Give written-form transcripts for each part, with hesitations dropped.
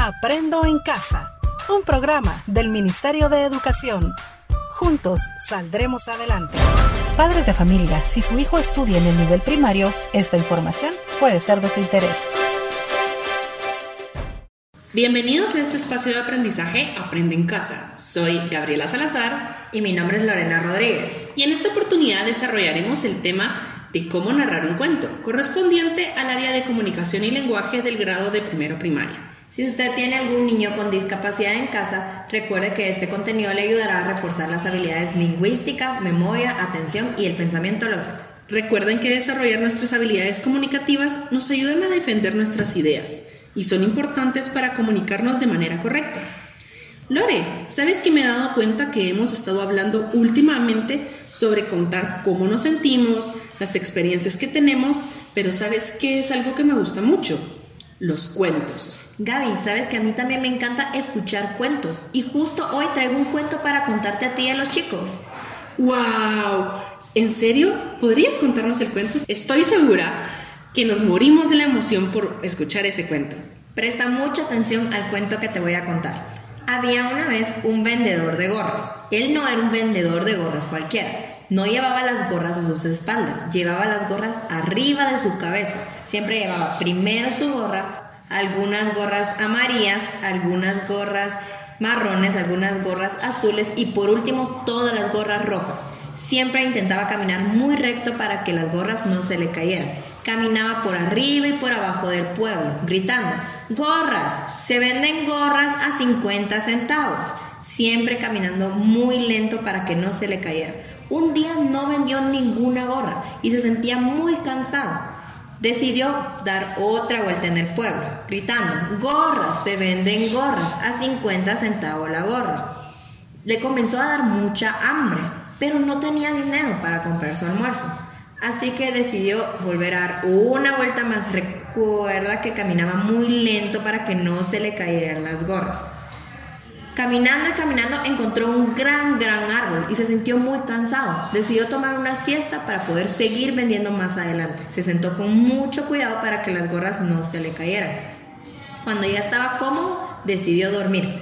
Aprendo en Casa, un programa del Ministerio de Educación. Juntos saldremos adelante. Padres de familia, si su hijo estudia en el nivel primario, esta información puede ser de su interés. Bienvenidos a este espacio de aprendizaje Aprende en Casa. Soy Gabriela Salazar y mi nombre es Lorena Rodríguez. Y en esta oportunidad desarrollaremos el tema de cómo narrar un cuento, correspondiente al área de comunicación y lenguaje del grado de primero primaria. Si usted tiene algún niño con discapacidad en casa, recuerde que este contenido le ayudará a reforzar las habilidades lingüística, memoria, atención y el pensamiento lógico. Recuerden que desarrollar nuestras habilidades comunicativas nos ayudan a defender nuestras ideas y son importantes para comunicarnos de manera correcta. Lore, ¿sabes que me he dado cuenta que hemos estado hablando últimamente sobre contar cómo nos sentimos, las experiencias que tenemos, pero ¿sabes qué es algo que me gusta mucho? Los cuentos. Gaby, sabes que a mí también me encanta escuchar cuentos y justo hoy traigo un cuento para contarte a ti y a los chicos. ¡Wow! ¿En serio? ¿Podrías contarnos el cuento? Estoy segura que nos morimos de la emoción por escuchar ese cuento. Presta mucha atención al cuento que te voy a contar. Había una vez un vendedor de gorras. Él no era un vendedor de gorras cualquiera. No llevaba las gorras a sus espaldas, llevaba las gorras arriba de su cabeza. Siempre llevaba primero su gorra, algunas gorras amarillas, algunas gorras marrones, algunas gorras azules y por último todas las gorras rojas. Siempre intentaba caminar muy recto para que las gorras no se le cayeran. Caminaba por arriba y por abajo del pueblo, gritando: ¡gorras! ¡Se venden gorras a 50 centavos! Siempre caminando muy lento para que no se le cayera. Un día no vendió ninguna gorra y se sentía muy cansado. Decidió dar otra vuelta en el pueblo, gritando: ¡gorras! ¡Se venden gorras a 50 centavos la gorra! Le comenzó a dar mucha hambre, pero no tenía dinero para comprar su almuerzo. Así que decidió volver a dar una vuelta más. Recuerda que caminaba muy lento para que no se le cayeran las gorras. Caminando y caminando encontró un gran árbol y se sintió muy cansado. Decidió tomar una siesta para poder seguir vendiendo más adelante. Se sentó con mucho cuidado para que las gorras no se le cayeran. Cuando ya estaba cómodo, decidió dormirse.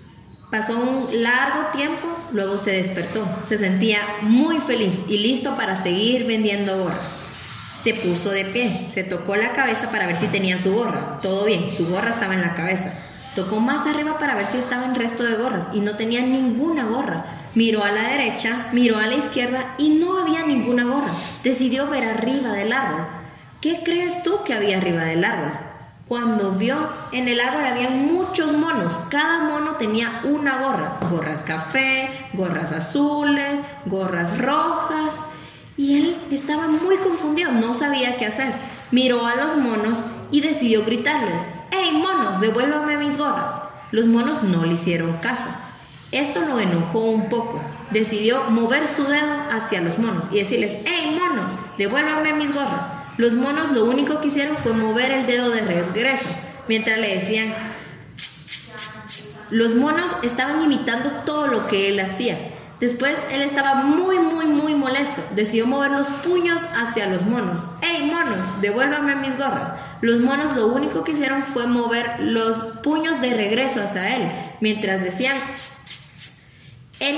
Pasó un largo tiempo, luego se despertó. Se sentía muy feliz y listo para seguir vendiendo gorras. Se puso de pie, se tocó la cabeza para ver si tenía su gorra. Todo bien, su gorra estaba en la cabeza. Tocó más arriba para ver si estaba el resto de gorras y no tenía ninguna gorra. Miró a la derecha, miró a la izquierda y no había ninguna gorra. Decidió ver arriba del árbol. ¿Qué crees tú que había arriba del árbol? Cuando vio, en el árbol había muchos monos. Cada mono tenía una gorra. Gorras café, gorras azules, gorras rojas. Y él estaba muy confundido, no sabía qué hacer. Miró a los monos y decidió gritarles: ¡hey monos, devuélvame mis gorras! Los monos no le hicieron caso. Esto lo enojó un poco. Decidió mover su dedo hacia los monos y decirles: ¡hey monos, devuélvame mis gorras! Los monos lo único que hicieron fue mover el dedo de regreso, mientras le decían tss, tss, tss, tss. Los monos estaban imitando todo lo que él hacía. Después él estaba muy molesto. Decidió mover los puños hacia los monos. ¡hey monos, devuélvame mis gorras! Los monos lo único que hicieron fue mover los puños de regreso hacia él, mientras decían tss, tss, tss. Él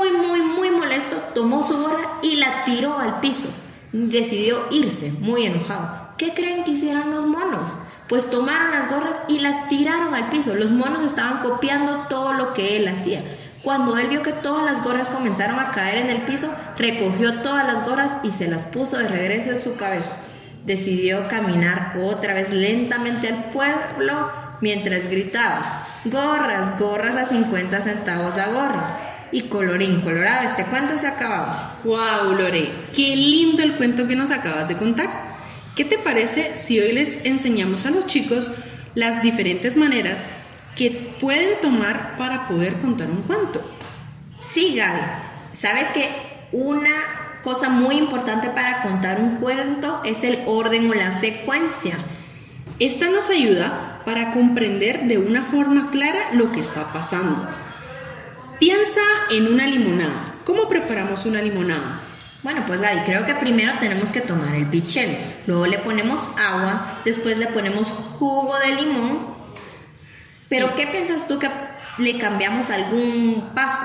muy molesto tomó su gorra y la tiró al piso. Decidió irse, muy enojado. ¿Qué creen que hicieron los monos? Pues tomaron las gorras y las tiraron al piso. Los monos estaban copiando todo lo que él hacía. Cuando él vio que todas las gorras comenzaron a caer en el piso, recogió todas las gorras y se las puso de regreso en su cabeza. Decidió caminar otra vez lentamente al pueblo mientras gritaba: ¡gorras, gorras a 50 centavos la gorra! Y colorín colorado, este cuento se acababa. ¡Wow, Lore! ¡Qué lindo el cuento que nos acabas de contar! ¿Qué te parece si hoy les enseñamos a los chicos las diferentes maneras que pueden tomar para poder contar un cuento? Sí, Gaby. ¿Sabes que una cosa muy importante para contar un cuento es el orden o la secuencia? Esta nos ayuda para comprender de una forma clara lo que está pasando. Piensa en una limonada. ¿Cómo preparamos una limonada? Bueno, pues Gaby, creo que primero tenemos que tomar el pichel. Luego le ponemos agua, después le ponemos jugo de limón Pero ¿qué piensas tú que le cambiamos algún paso?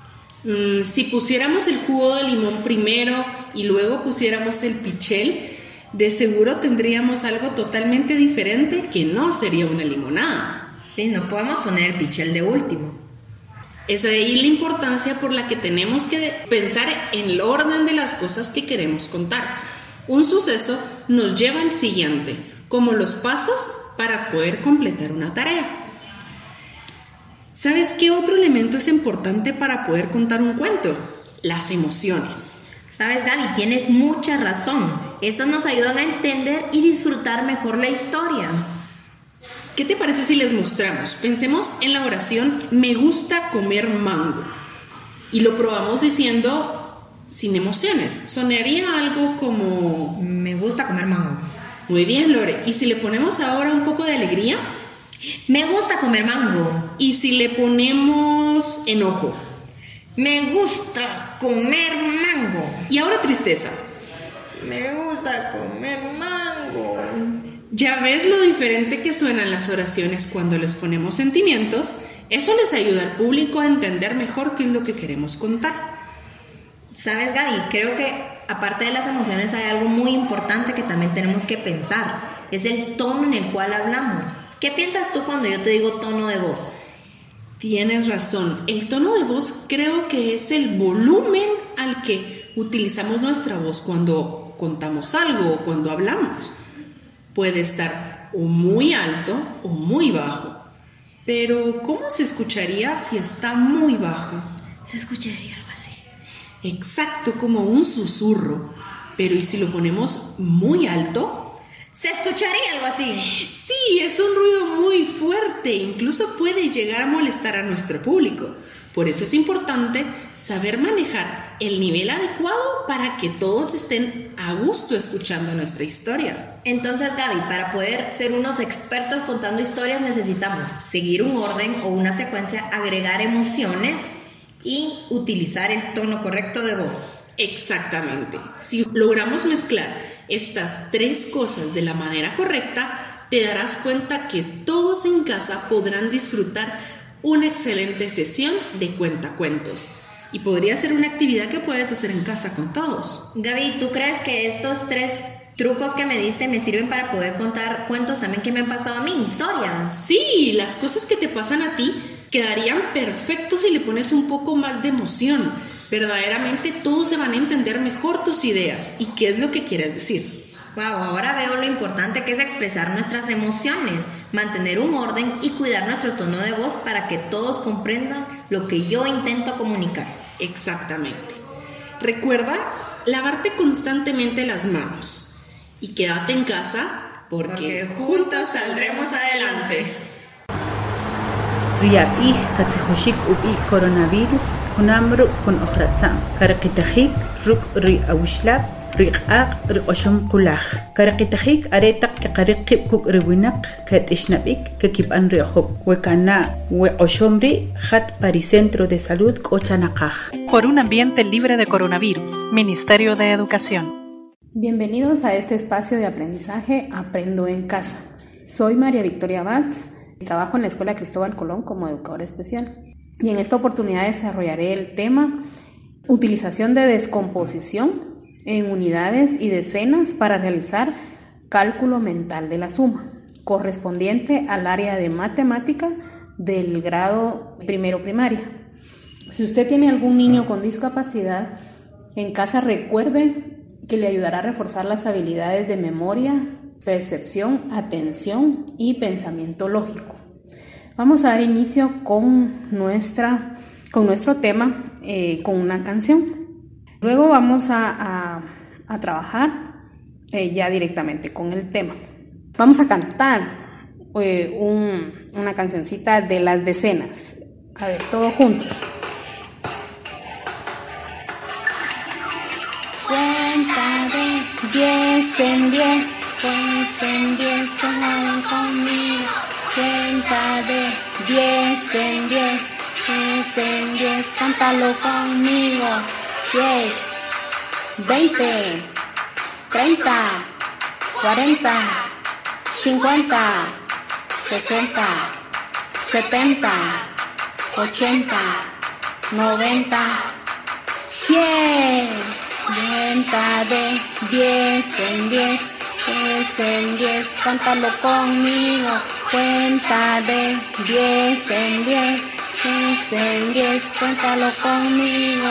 Si pusiéramos el jugo de limón primero y luego pusiéramos el pichel, de seguro tendríamos algo totalmente diferente que no sería una limonada. Sí, no podemos poner el pichel de último. Es ahí la importancia por la que tenemos que pensar en el orden de las cosas que queremos contar. Un suceso nos lleva al siguiente, como los pasos para poder completar una tarea. ¿Sabes qué otro elemento es importante para poder contar un cuento? Las emociones. Sabes, Gaby, tienes mucha razón. Estas nos ayudan a entender y disfrutar mejor la historia. ¿Qué te parece si les mostramos? Pensemos en la oración "me gusta comer mango" y lo probamos diciendo sin emociones. Sonaría algo como... Me gusta comer mango. Muy bien, Lore. ¿Y si le ponemos ahora un poco de alegría? Me gusta comer mango. ¿Y si le ponemos enojo? Me gusta comer mango. ¿Y ahora tristeza? Me gusta comer mango. ¿Ya ves lo diferente que suenan las oraciones cuando les ponemos sentimientos? Eso les ayuda al público a entender mejor qué es lo que queremos contar. ¿Sabes, Gaby? Creo que aparte de las emociones hay algo muy importante que también tenemos que pensar. Es el tono en el cual hablamos. ¿Qué piensas tú cuando yo te digo tono de voz? Tienes razón. El tono de voz creo que es el volumen al que utilizamos nuestra voz cuando contamos algo o cuando hablamos. Puede estar o muy alto o muy bajo. Pero ¿cómo se escucharía si está muy bajo? Se escucharía algo así. Exacto, como un susurro. Pero ¿y si lo ponemos muy alto? Se escucharía algo así. Sí, es un ruido muy fuerte. Incluso puede llegar a molestar a nuestro público. Por eso es importante saber manejar el nivel adecuado para que todos estén a gusto escuchando nuestra historia. Entonces, Gaby, para poder ser unos expertos contando historias necesitamos seguir un orden o una secuencia, agregar emociones y utilizar el tono correcto de voz. Exactamente. Si logramos mezclar estas tres cosas de la manera correcta, te darás cuenta que todos en casa podrán disfrutar una excelente sesión de cuentacuentos. Y podría ser una actividad que puedes hacer en casa con todos. Gaby, ¿tú crees que estos 3 trucos que me diste me sirven para poder contar cuentos también que me han pasado a mí, historias? Sí, las cosas que te pasan a ti quedarían perfectos si le pones un poco más de emoción. Verdaderamente todos se van a entender mejor tus ideas y qué es lo que quieres decir. Wow, ahora veo lo importante que es expresar nuestras emociones, mantener un orden y cuidar nuestro tono de voz para que todos comprendan lo que yo intento comunicar. Exactamente. Recuerda lavarte constantemente las manos y quédate en casa porque juntos saldremos adelante. Riabih katzihoshik ubi coronavirus kunamru kun okratzam karakitajik ruk ri awishlab riqaq riqoshum kulaj karakitajik aretak kaqariqib kuk riwinaq katishnabik kakib'an ri'job wekana weqoshomri hat paricentro de salud k'ochanaqaj. Por un ambiente libre de coronavirus, Ministerio de Educación. Bienvenidos a este espacio de aprendizaje Aprendo en Casa. Soy María Victoria Valls. Trabajo en la Escuela Cristóbal Colón como educadora especial y en esta oportunidad desarrollaré el tema utilización de descomposición en unidades y decenas para realizar cálculo mental de la suma correspondiente al área de matemática del grado primero primaria. Si usted tiene algún niño con discapacidad, en casa recuerde que le ayudará a reforzar las habilidades de memoria, percepción, atención y pensamiento lógico. Vamos a dar inicio con nuestro tema con una canción. Luego vamos a trabajar ya directamente con el tema. Vamos a cantar una cancioncita de las decenas. A ver, todos juntos. Cuenta de 10 en 10. 10 en 10, juegan conmigo. Cuenta de 10 en 10, 10 en 10, cántalo conmigo. 10, 20, 30, 40, 50, 60, 70, 80, 90, 100. Cuenta de 10 en 10, 10 en 10, cántalo conmigo. Cuenta de 10 en 10, 10 en 10, cuéntalo conmigo.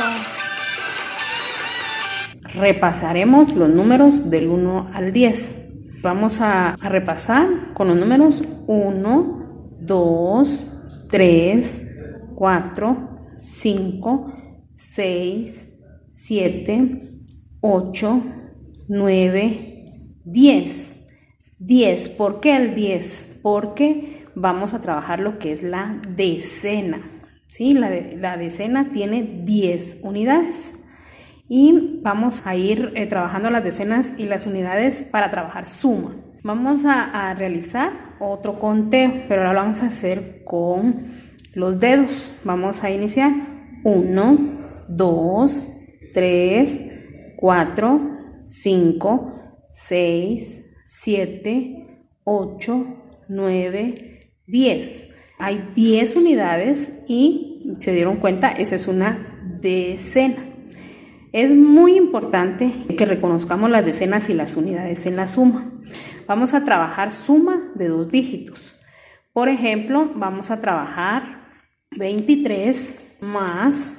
Repasaremos los números del 1 al 10. Vamos a repasar con los números 1, 2, 3, 4, 5, 6, 7, 8, 9, 10. 10. ¿Por qué el 10? Porque vamos a trabajar lo que es la decena. ¿Sí? La decena tiene 10 unidades. Y vamos a ir trabajando las decenas y las unidades para trabajar suma. Vamos a realizar otro conteo, pero ahora lo vamos a hacer con los dedos. Vamos a iniciar. 1, 2, 3, 4, 5, 6, 7, 8, 9, 10. Hay 10 unidades y se dieron cuenta, esa es una decena. Es muy importante que reconozcamos las decenas y las unidades en la suma. Vamos a trabajar suma de 2 dígitos. Por ejemplo, vamos a trabajar 23 más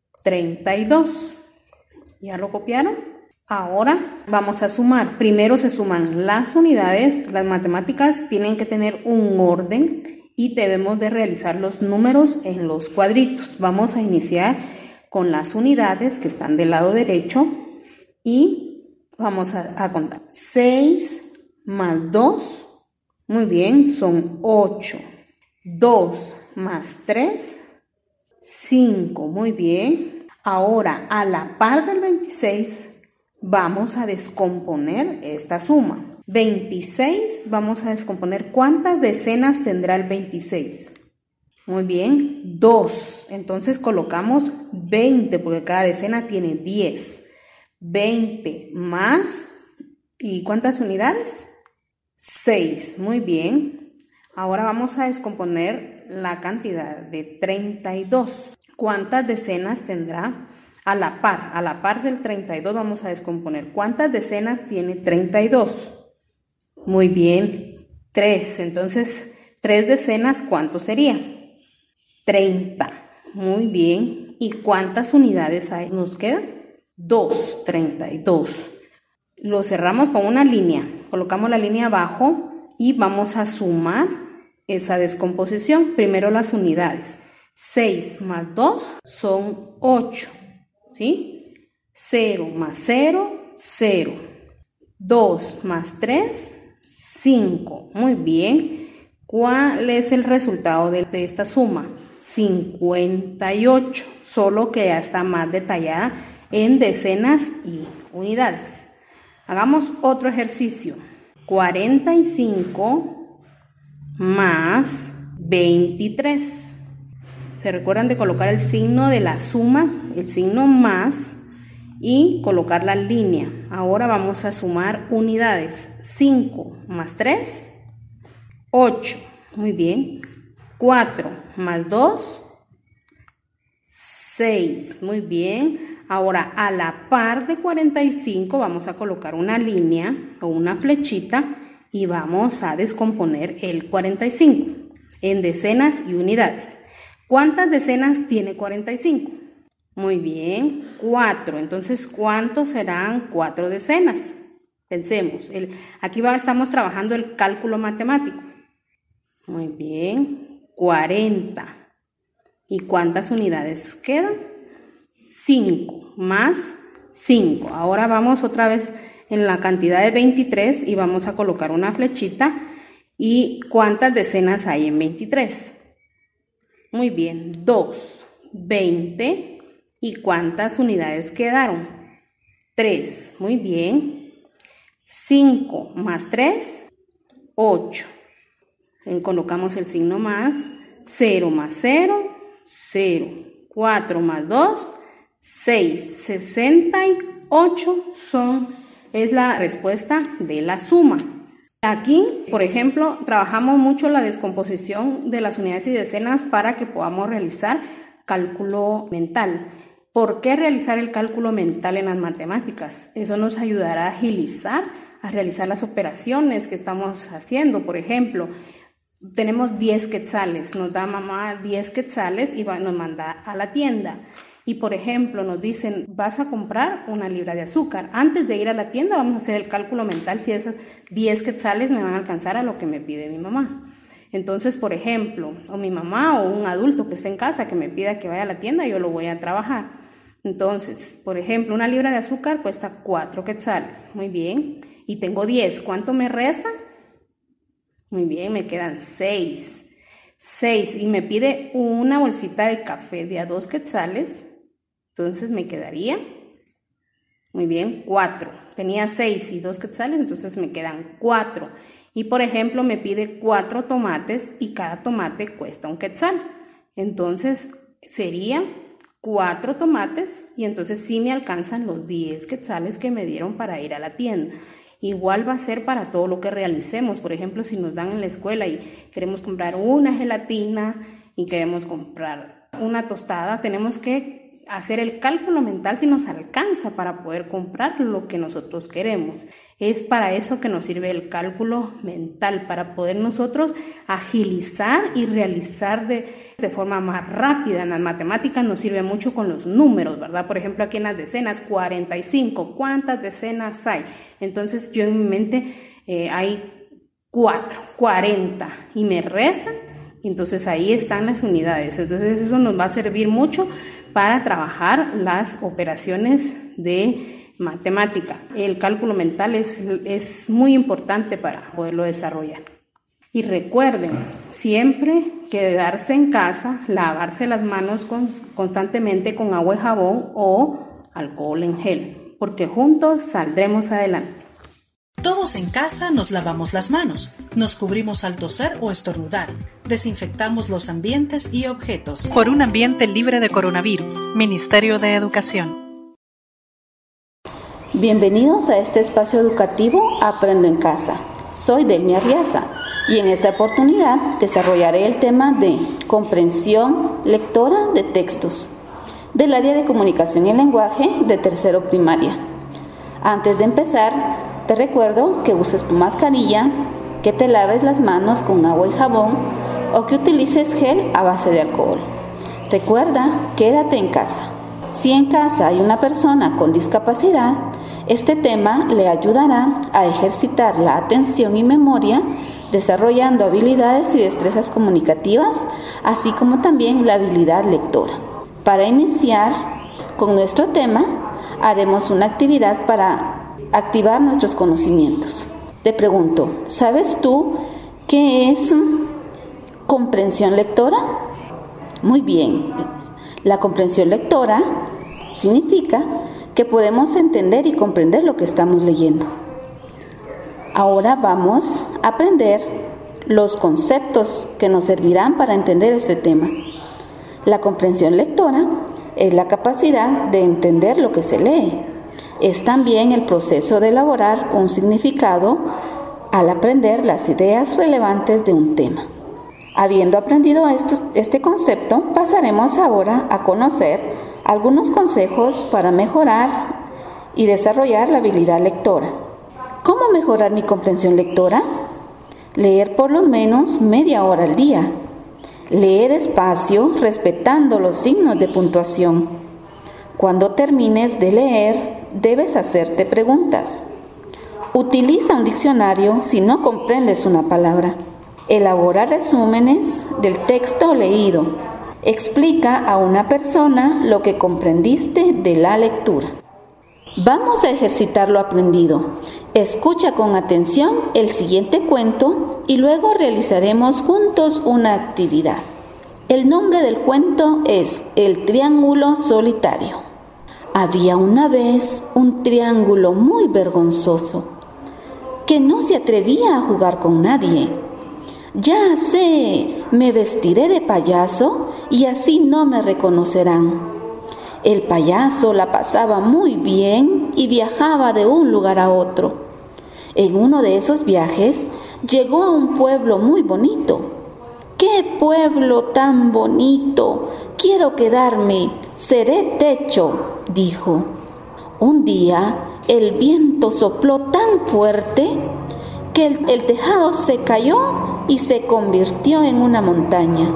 32. ¿Ya lo copiaron? Ahora vamos a sumar. Primero se suman las unidades. Las matemáticas tienen que tener un orden y debemos de realizar los números en los cuadritos. Vamos a iniciar con las unidades que están del lado derecho y vamos a contar. 6 más 2, muy bien, son 8. 2 más 3, 5, muy bien. Ahora, a la par del 26, vamos a descomponer esta suma. 26, vamos a descomponer. ¿Cuántas decenas tendrá el 26? Muy bien, 2. Entonces colocamos 20 porque cada decena tiene 10. 20 más, ¿y cuántas unidades? 6. Muy bien. Ahora vamos a descomponer la cantidad de 32. ¿Cuántas decenas tendrá? A la par del 32 vamos a descomponer. ¿Cuántas decenas tiene 32? Muy bien, 3. Entonces, 3 decenas, ¿cuánto sería? 30. Muy bien. ¿Y cuántas unidades hay? ¿Nos quedan? 2. 32. Lo cerramos con una línea. Colocamos la línea abajo y vamos a sumar esa descomposición. Primero las unidades. 6 más 2 son 8. ¿Sí? 0 más 0, 0. 2 más 3, 5. Muy bien. ¿Cuál es el resultado de esta suma? 58, solo que ya está más detallada en decenas y unidades. Hagamos otro ejercicio. 45 más 23. ¿Se recuerdan de colocar el signo de la suma, el signo más, y colocar la línea? Ahora vamos a sumar unidades. 5 más 3, 8. Muy bien. 4 más 2, 6. Muy bien. Ahora, a la par de 45 vamos a colocar una línea o una flechita y vamos a descomponer el 45 en decenas y unidades. ¿Cuántas decenas tiene 45? Muy bien, 4. Entonces, ¿cuántos serán 4 decenas? Pensemos. Aquí estamos trabajando el cálculo matemático. Muy bien. 40. ¿Y cuántas unidades quedan? 5 más 5. Ahora vamos otra vez en la cantidad de 23 y vamos a colocar una flechita. ¿Y cuántas decenas hay en 23? Muy bien, 2, 20. ¿Y cuántas unidades quedaron? 3. Muy bien. 5 más 3, 8. Colocamos el signo más. 0 más 0, 0. 4 más 2, 6. 68 es la respuesta de la suma. Aquí, por ejemplo, trabajamos mucho la descomposición de las unidades y decenas para que podamos realizar cálculo mental. ¿Por qué realizar el cálculo mental en las matemáticas? Eso nos ayudará a agilizar, a realizar las operaciones que estamos haciendo. Por ejemplo, tenemos 10 quetzales, nos da mamá 10 quetzales y nos manda a la tienda. Y por ejemplo nos dicen, vas a comprar 1 libra de azúcar. Antes de ir a la tienda vamos a hacer el cálculo mental si esos 10 quetzales me van a alcanzar a lo que me pide mi mamá. Entonces, por ejemplo, o mi mamá o un adulto que esté en casa que me pida que vaya a la tienda, yo lo voy a trabajar. Entonces, por ejemplo, 1 libra de azúcar cuesta 4 quetzales. Muy bien. Y tengo 10. ¿Cuánto me resta? Muy bien, me quedan 6. 6. Y me pide una bolsita de café de a 2 quetzales. Entonces me quedaría, muy bien, 4. Tenía 6 y 2 quetzales, entonces me quedan 4. Y por ejemplo me pide 4 tomates y cada tomate cuesta 1 quetzal. Entonces sería 4 tomates y entonces sí me alcanzan los 10 quetzales que me dieron para ir a la tienda. Igual va a ser para todo lo que realicemos. Por ejemplo, si nos dan en la escuela y queremos comprar una gelatina y queremos comprar una tostada, tenemos que hacer el cálculo mental si nos alcanza para poder comprar lo que nosotros queremos. Es para eso que nos sirve el cálculo mental, para poder nosotros agilizar y realizar de forma más rápida. En las matemáticas nos sirve mucho con los números, ¿verdad? Por ejemplo, aquí en las decenas, 45. ¿Cuántas decenas hay? Entonces yo en mi mente hay 4, 40 y me restan. Entonces ahí están las unidades. Entonces eso nos va a servir mucho para trabajar las operaciones de matemática. El cálculo mental es muy importante para poderlo desarrollar. Y recuerden, siempre quedarse en casa, lavarse las manos constantemente con agua y jabón o alcohol en gel, porque juntos saldremos adelante. Todos en casa nos lavamos las manos, nos cubrimos al toser o estornudar, desinfectamos los ambientes y objetos. Por un ambiente libre de coronavirus, Ministerio de Educación. Bienvenidos a este espacio educativo Aprendo en Casa. Soy Delmi Arriaza y en esta oportunidad desarrollaré el tema de comprensión lectora de textos del área de comunicación y lenguaje de tercero primaria. Antes de empezar, te recuerdo que uses tu mascarilla, que te laves las manos con agua y jabón o que utilices gel a base de alcohol. Recuerda, quédate en casa. Si en casa hay una persona con discapacidad, este tema le ayudará a ejercitar la atención y memoria, desarrollando habilidades y destrezas comunicativas, así como también la habilidad lectora. Para iniciar con nuestro tema, haremos una actividad para activar nuestros conocimientos. Te pregunto, ¿sabes tú qué es comprensión lectora? Muy bien, la comprensión lectora significa que podemos entender y comprender lo que estamos leyendo. Ahora vamos a aprender los conceptos que nos servirán para entender este tema. La comprensión lectora es la capacidad de entender lo que se lee. Es también el proceso de elaborar un significado al aprender las ideas relevantes de un tema. Habiendo aprendido este concepto, pasaremos ahora a conocer algunos consejos para mejorar y desarrollar la habilidad lectora. ¿Cómo mejorar mi comprensión lectora? Leer por lo menos media hora al día. Lee despacio, respetando los signos de puntuación. Cuando termines de leer, debes hacerte preguntas. Utiliza un diccionario si no comprendes una palabra. Elabora resúmenes del texto leído. Explica a una persona lo que comprendiste de la lectura. Vamos a ejercitar lo aprendido. Escucha con atención el siguiente cuento y luego realizaremos juntos una actividad. El nombre del cuento es El Triángulo Solitario. Había una vez un triángulo muy vergonzoso que no se atrevía a jugar con nadie. Ya sé, me vestiré de payaso y así no me reconocerán. El payaso la pasaba muy bien y viajaba de un lugar a otro. En uno de esos viajes llegó a un pueblo muy bonito. ¡Qué pueblo tan bonito! Quiero quedarme, seré techo, dijo. Un día el viento sopló tan fuerte que el tejado se cayó y se convirtió en una montaña.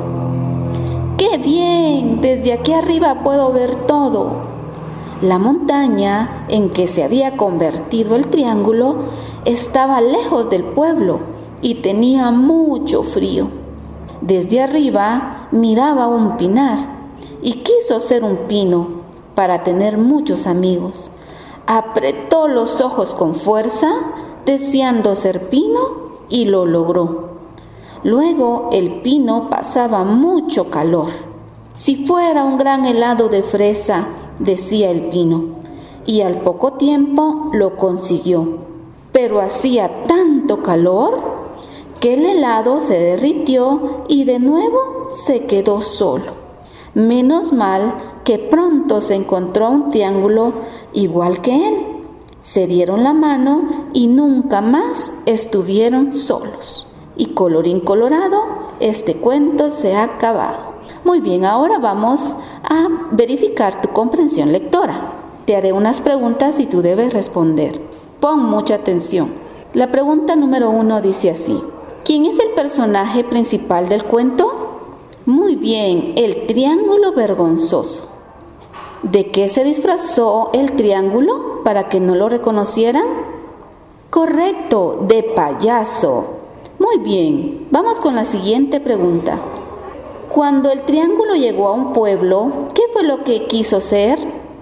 ¡Qué bien! Desde aquí arriba puedo ver todo. La montaña en que se había convertido el triángulo estaba lejos del pueblo y tenía mucho frío. Desde arriba miraba un pinar y quiso ser un pino para tener muchos amigos. Apretó los ojos con fuerza, deseando ser pino, y lo logró. Luego el pino pasaba mucho calor. Si fuera un gran helado de fresa, decía el pino, y al poco tiempo lo consiguió. Pero hacía tanto calor que el helado se derritió y de nuevo se quedó solo. Menos mal que pronto se encontró un triángulo igual que él. Se dieron la mano y nunca más estuvieron solos. Y colorín colorado, este cuento se ha acabado. Muy bien, ahora vamos a verificar tu comprensión lectora. Te haré unas preguntas y tú debes responder. Pon mucha atención. La pregunta número 1 dice así: ¿quién es el personaje principal del cuento? Muy bien, el triángulo vergonzoso. ¿De qué se disfrazó el triángulo para que no lo reconocieran? Correcto, de payaso. Muy bien, vamos con la siguiente pregunta. Cuando el triángulo llegó a un pueblo, ¿qué fue lo que quiso ser?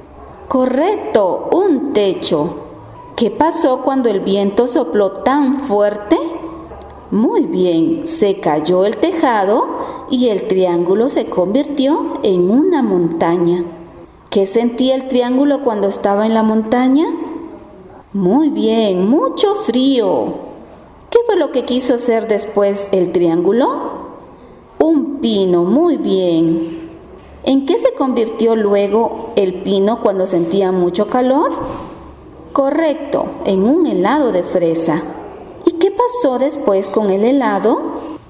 Correcto, un techo. ¿Qué pasó cuando el viento sopló tan fuerte? Muy bien, se cayó el tejado y el triángulo se convirtió en una montaña. ¿Qué sentía el triángulo cuando estaba en la montaña? Muy bien, mucho frío. ¿Qué fue lo que quiso ser después el triángulo? Un pino, muy bien. ¿En qué se convirtió luego el pino cuando sentía mucho calor? Correcto, en un helado de fresa. ¿Y qué pasó después con el helado?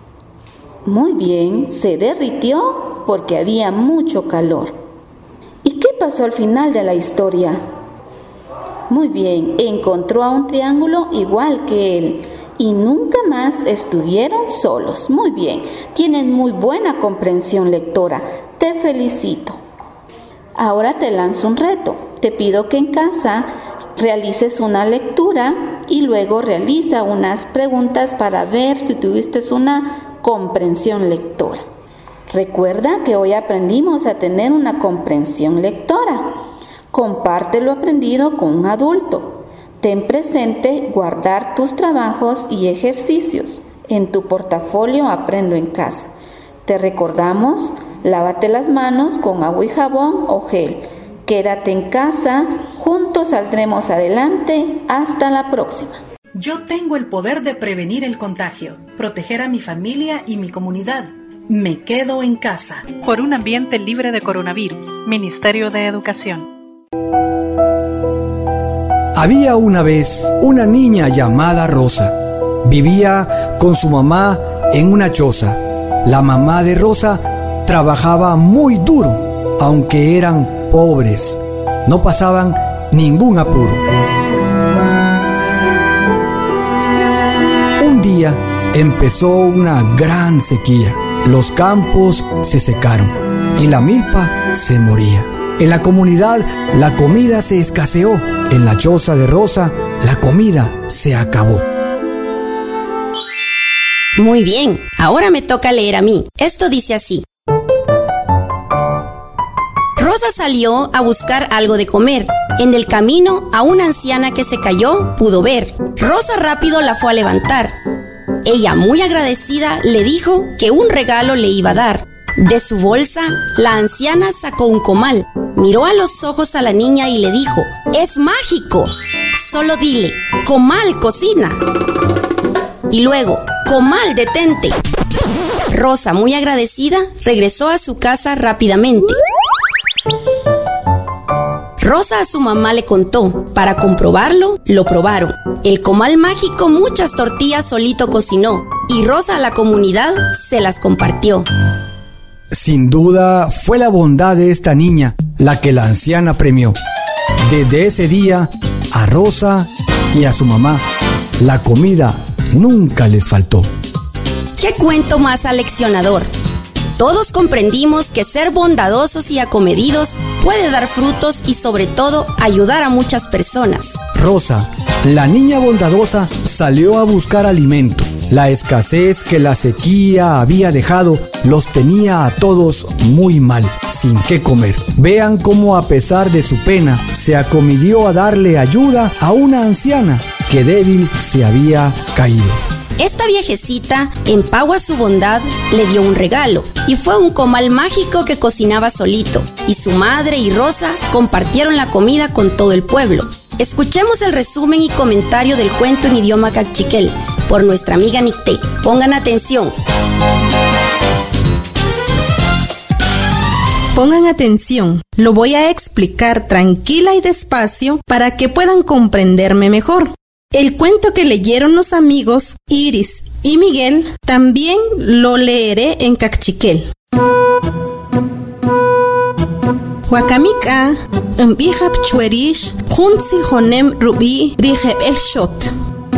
Muy bien, se derritió porque había mucho calor. ¿Y qué pasó al final de la historia? Muy bien, encontró a un triángulo igual que él y nunca más estuvieron solos. Muy bien, tienen muy buena comprensión lectora. Te felicito. Ahora te lanzo un reto. Te pido que en casa realices una lectura y luego realiza unas preguntas para ver si tuviste una comprensión lectora. Recuerda que hoy aprendimos a tener una comprensión lectora. Comparte lo aprendido con un adulto. Ten presente guardar tus trabajos y ejercicios en tu portafolio Aprendo en Casa. Te recordamos, lávate las manos con agua y jabón o gel. Quédate en casa, juntos saldremos adelante. Hasta la próxima. Yo tengo el poder de prevenir el contagio, proteger a mi familia y mi comunidad. Me quedo en casa. Por un ambiente libre de coronavirus. Ministerio de Educación. Había una vez una niña llamada Rosa. Vivía con su mamá en una choza. La mamá de Rosa trabajaba muy duro, aunque eran pobres. No pasaban ningún apuro. Un día empezó una gran sequía. Los campos se secaron y la milpa se moría. En la comunidad la comida se escaseó. En la choza de Rosa la comida se acabó. Muy bien, ahora me toca leer a mí. Esto dice así. Rosa salió a buscar algo de comer. En el camino, a una anciana que se cayó pudo ver. Rosa rápido la fue a levantar. Ella, muy agradecida, le dijo que un regalo le iba a dar. De su bolsa, la anciana sacó un comal. Miró a los ojos a la niña y le dijo: ¡es mágico! Solo dile: comal, cocina. Y luego: comal, detente. Rosa, muy agradecida, regresó a su casa rápidamente. Rosa a su mamá le contó. Para comprobarlo, lo probaron. El comal mágico muchas tortillas solito cocinó y Rosa a la comunidad se las compartió. Sin duda fue la bondad de esta niña la que la anciana premió. Desde ese día, a Rosa y a su mamá, la comida nunca les faltó. ¡Qué cuento más aleccionador! Todos comprendimos que ser bondadosos y acomedidos puede dar frutos y sobre todo ayudar a muchas personas. Rosa, la niña bondadosa, salió a buscar alimento. La escasez que la sequía había dejado los tenía a todos muy mal, sin qué comer. Vean cómo a pesar de su pena se acomedió a darle ayuda a una anciana que débil se había caído. Esta viejecita, en pago a su bondad, le dio un regalo y fue un comal mágico que cocinaba solito, y su madre y Rosa compartieron la comida con todo el pueblo. Escuchemos el resumen y comentario del cuento en idioma cachiquel por nuestra amiga Nicté. Pongan atención. Pongan atención, lo voy a explicar tranquila y despacio para que puedan comprenderme mejor. El cuento que leyeron los amigos Iris y Miguel también lo leeré en cachiquel. Wakamika, Mbihab Chuerish, Junsi Jonem Rubi, Rige El Shot.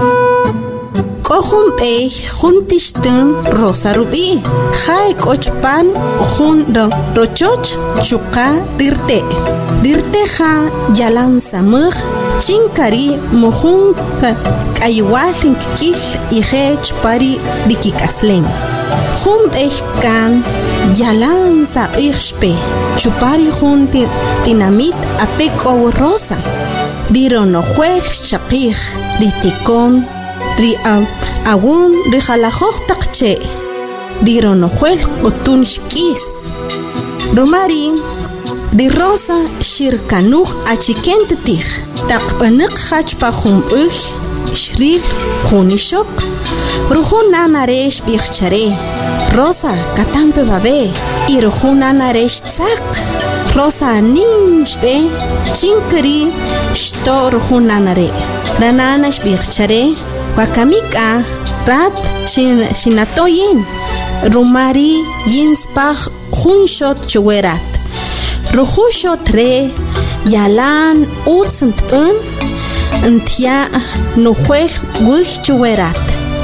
Kohum Eich, Juntishten, Rosa Rubi, Haik Ochpan, Jun Rochoch, Chuka, Dirte. Dirteja Yalan Samur, Chinkari, Mohun, Kayualin Kil, y Hech Pari, Rikikaslen. Hum Eichkan, Yalan Sabirshpe, Chupari Hun Dinamit, Apek o Rosa. Dironohuel Shapir, Ritikon, Awun, Rijalajok Takche. Dironohuel Otun Shkis. Romarin. Di Rosa shirkanuj achikentitij, taqpanik hachpajum shril junishok, rujuna naresh bichare, Rosa katampe babe, y rujuna naresh tzak, Rosa ninshbe, chinkari shto rujuna nare, rananash bichare, wakamika rat shinatoyin, rumari yinspaj junshot chuerat. Rujusho tre yalan utsntpun ntia nuhuel wich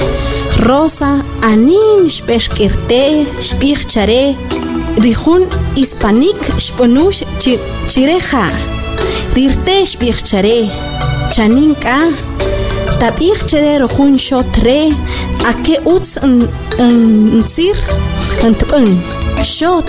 Rosa anin shpeshkirte shpichare rijun hispanik shponush chireja rirte shpichare chaninka tapichare rujusho tre ake uts ntsir ntpun shot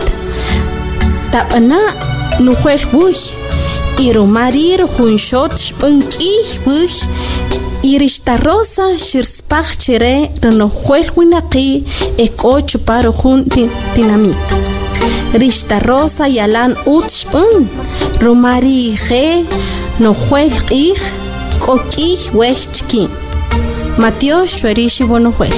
Tapana nuhuel wuj, iromarir junshot shpunkih wuj, irishta Rosa shirspach chire renohuel winaki eko chuparo jun dinamit. Rishta Rosa yalan ut shpun, romari je nohuel ij, kokih wech chki. Mateo Shuerishi bonohuel.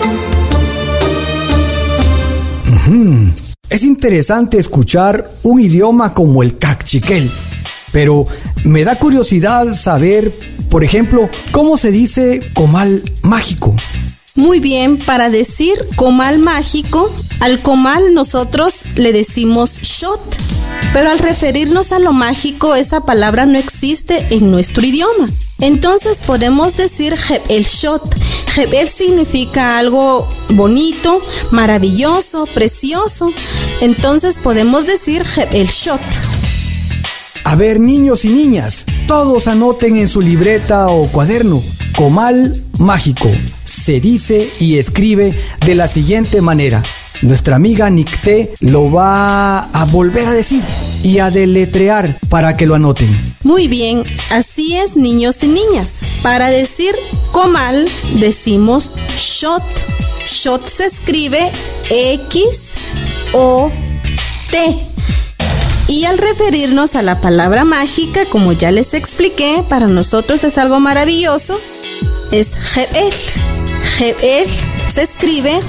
Es interesante escuchar un idioma como el cachiquel, pero me da curiosidad saber, por ejemplo, cómo se dice comal mágico. Muy bien, para decir comal mágico, al comal nosotros le decimos shot, pero al referirnos a lo mágico, esa palabra no existe en nuestro idioma. Entonces podemos decir el shot. Hebel significa algo bonito, maravilloso, precioso. Entonces podemos decir el shot. A ver, niños y niñas, todos anoten en su libreta o cuaderno. Comal mágico se dice y escribe de la siguiente manera. Nuestra amiga Nicté lo va a volver a decir y a deletrear para que lo anoten. Muy bien, así es, niños y niñas. Para decir comal decimos shot. Shot se escribe X-O-T. Y al referirnos a la palabra mágica, como ya les expliqué, para nosotros es algo maravilloso, es Hebel. Hebel se escribe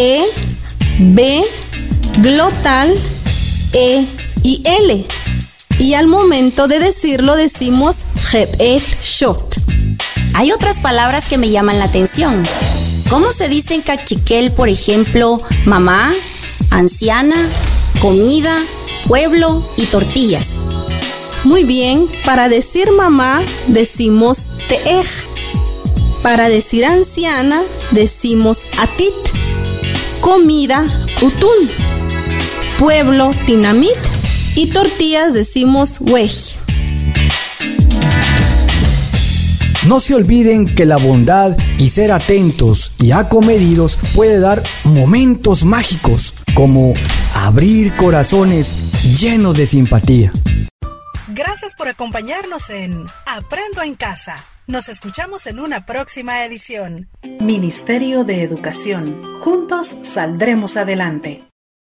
J-E-B glotal E y L. y al momento de decirlo decimos heb el shot. Hay otras palabras que me llaman la atención. ¿Cómo se dice en cachiquel, por ejemplo, mamá, anciana, comida, pueblo y tortillas? Muy bien, para decir mamá decimos teej. Para decir anciana decimos atit. Comida, utun. Pueblo, tinamit. Y tortillas decimos wej. No se olviden que la bondad y ser atentos y acomedidos puede dar momentos mágicos, como abrir corazones llenos de simpatía. Gracias por acompañarnos en Aprendo en Casa. Nos escuchamos en una próxima edición. Ministerio de Educación. Juntos saldremos adelante.